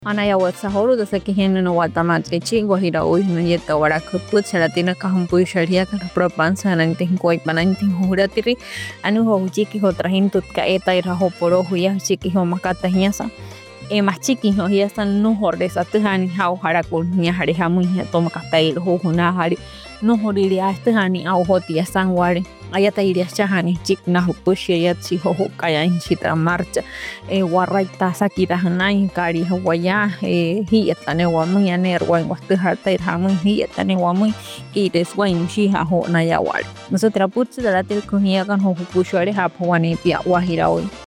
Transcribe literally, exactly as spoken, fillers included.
Ana ya whatsa horo da saki hene no watamat ke chingo hira oi no yeta wara kuput saratina kahum pui sharia ka propansa nan tin koi panan tin hura tiri anu ho chiki ho trahin tut ka eta ira ho poro huya chiki ho makata hiasa e mas chiki ho hiasa no horde satani hau hara kun nya hari hamu nya to makata ir ho huna hari no horiri astani au hotia sanwari ayata iria chahani chik na hupushi ya chi ho ho kaya inchita marcha e warraita sakira hanai kari hawaya e hieta ne wamu ya ner wan watu harta irhamu hieta ne wamu kires wan shi ha ho na ya wal nosotros putsi dalatil kuhia kan ho hupushi ari ha phwani pia wahira oi